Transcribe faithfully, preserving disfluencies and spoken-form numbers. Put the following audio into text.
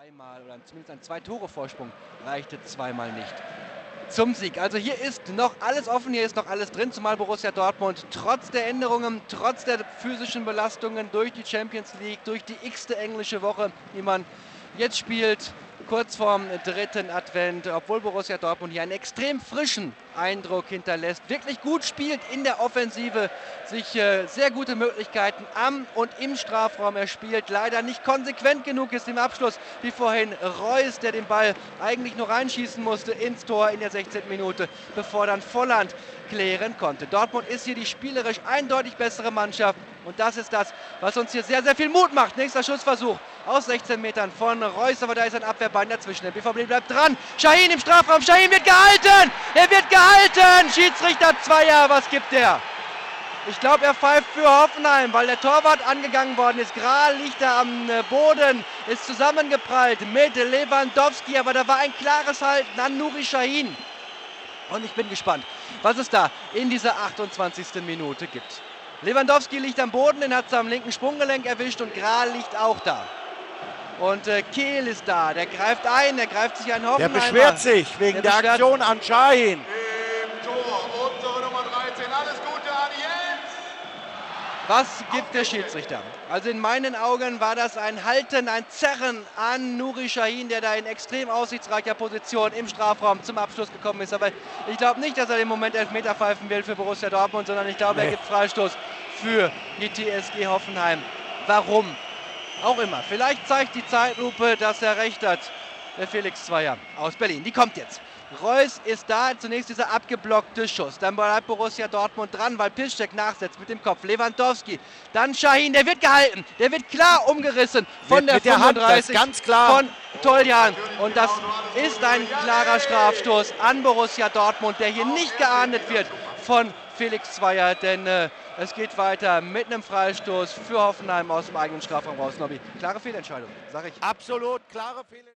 zweimal oder zumindest ein Zwei-Tore-Vorsprung reichte zweimal nicht zum Sieg. Also hier ist noch alles offen, hier ist noch alles drin, zumal Borussia Dortmund trotz der Änderungen, trotz der physischen Belastungen durch die Champions League, durch die x-te englische Woche, die man jetzt spielt, kurz vorm dritten Advent, obwohl Borussia Dortmund hier einen extrem frischen Eindruck hinterlässt, wirklich gut spielt in der Offensive, sich äh, sehr gute Möglichkeiten am und im Strafraum erspielt, leider nicht konsequent genug ist im Abschluss, wie vorhin Reus, der den Ball eigentlich nur reinschießen musste ins Tor in der sechzehnten Minute, bevor dann Volland klären konnte. Dortmund ist hier die spielerisch eindeutig bessere Mannschaft und das ist das, was uns hier sehr, sehr viel Mut macht. Nächster Schussversuch aus sechzehn Metern von Reus, aber da ist ein Abwehrbein dazwischen. Der B V B bleibt dran. Şahin im Strafraum. Şahin wird gehalten. Er wird gehalten. Schiedsrichter Zweier, was gibt der? Ich glaube, er pfeift für Hoffenheim, weil der Torwart angegangen worden ist. Grahl liegt da am Boden, ist zusammengeprallt mit Lewandowski, aber da war ein klares Halten an Nuri Şahin. Und ich bin gespannt, was es da in dieser achtundzwanzigsten Minute gibt. Lewandowski liegt am Boden, den hat es am linken Sprunggelenk erwischt und Grahl liegt auch da. Und äh, Kehl ist da, der greift ein, der greift sich an Hoffenheim. Der beschwert sich wegen der, der Aktion an Şahin. Im Tor, unsere Nummer dreizehn, alles Gute an Jens. Was gibt der Schiedsrichter? Also in meinen Augen war das ein Halten, ein Zerren an Nuri Şahin, der da in extrem aussichtsreicher Position im Strafraum zum Abschluss gekommen ist. Aber ich glaube nicht, dass er im Moment Elfmeter pfeifen will für Borussia Dortmund, sondern ich glaube, nee. Er gibt Freistoß für die T S G Hoffenheim. Warum? Auch immer. Vielleicht zeigt die Zeitlupe, dass er recht hat. Der Felix Zweier aus Berlin. Die kommt jetzt. Reus ist da, zunächst dieser abgeblockte Schuss. Dann bleibt Borussia Dortmund dran, weil Piszczek nachsetzt mit dem Kopf. Lewandowski, dann Şahin, der wird gehalten. Der wird klar umgerissen von mit, der mit der fünfunddreißig Hand, ganz klar. von Toljan. Und das ist ein klarer Strafstoß an Borussia Dortmund, der hier nicht geahndet wird von Felix Zweier, denn äh, es geht weiter mit einem Freistoß für Hoffenheim aus dem eigenen Strafraum raus. Nobby, klare Fehlentscheidung, sage ich. Absolut klare Fehlentscheidung.